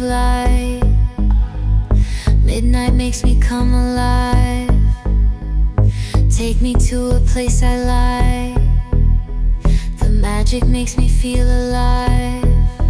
light. Midnight makes me come alive. Take me to a place I like. The magic makes me feel alive.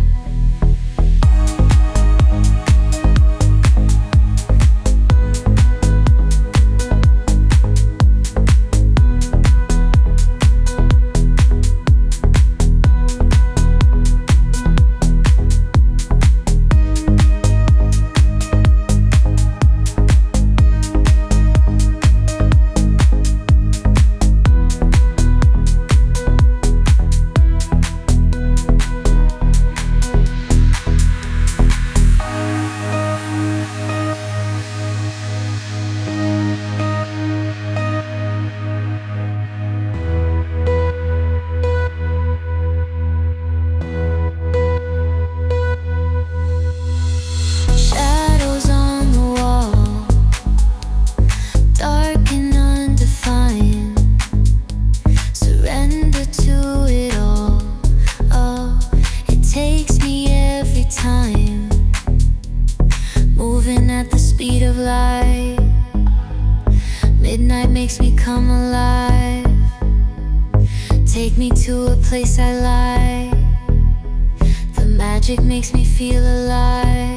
At the speed of light, midnight makes me come alive. Take me to a place I like. The magic makes me feel alive.